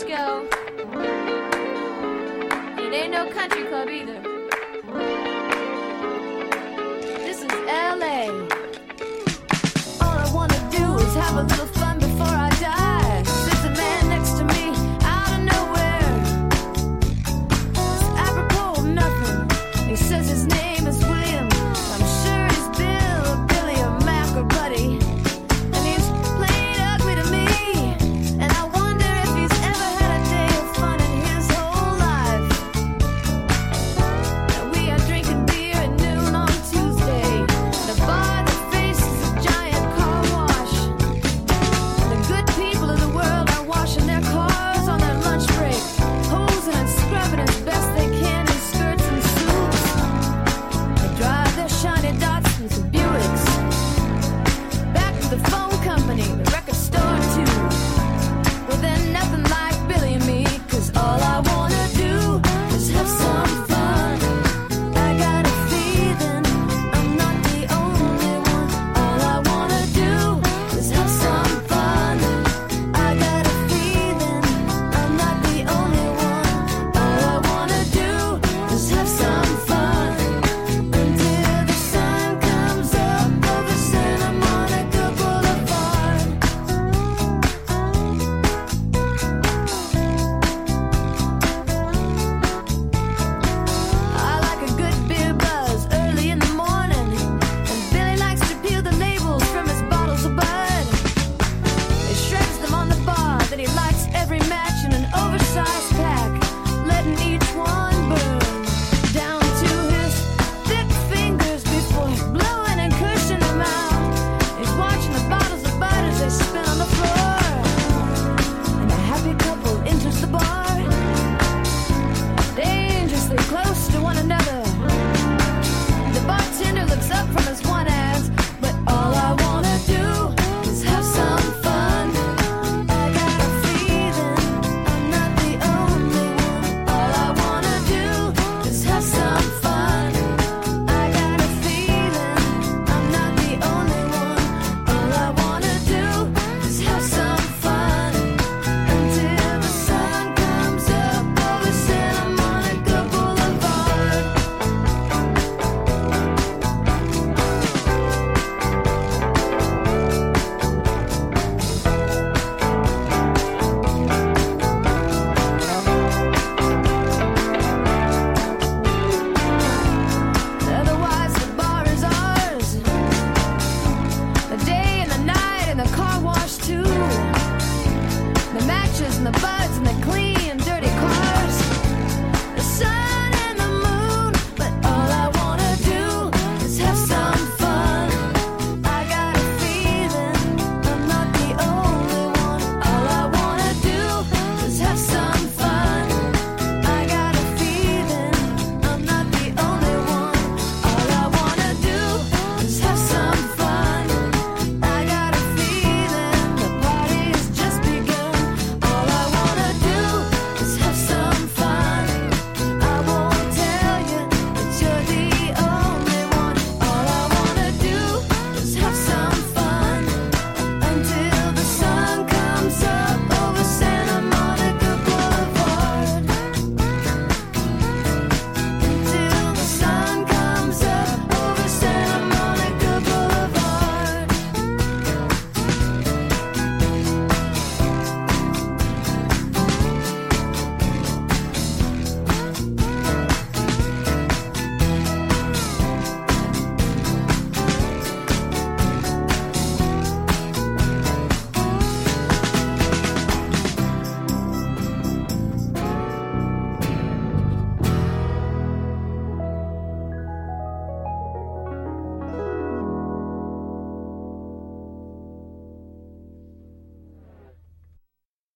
disco. It ain't no country club either. This is LA. All I wanna do is have a little fun before I die. There's a man next to me out of nowhere. It's apropos of nothing. He says his name is William. I'm sure he's Bill or Billy or Mac or Buddy. And he's played ugly to me. And I wonder if he's ever had a day of fun in his whole life. And we are drinking beer at noon on Tuesday. The bar that faces a giant car wash. The good people of the world are washing their cars on their lunch break, hosing and scrubbing as best they can in skirts and suits. They drive their shiny Datsuns and Buicks back to the phone company, the record store too. Well, then nothing like Billy and me, 'cause all I wanna do is have some fun. I got a feeling I'm not the only one. All I wanna do is have some fun. I got a feeling I'm not the only one. All I wanna do is have some fun until the sun comes up over Santa Monica Boulevard. I like a good beer buzz early in the morning, and Billy likes to peel the labels from his bottles of Bud. He shreds them on the bar, then he lights every match in an oversized pack, letting each one burn down to his thick fingers before blowing and cushioning them out. He's watching the bottles of Bud as they spin on the floor, and a happy couple enters the bar, dangerously close to one another. The bartender looks up from his one ass, but all I wanna do is have some fun. I got a feeling I'm not the only one. All I wanna do is have some fun. I got a feeling I'm not the only one. All I wanna do is have some fun until the sun comes up over Santa Monica Boulevard. Otherwise, the bar is ours. The day and the night and the car wash too. The matches and the buds and the clean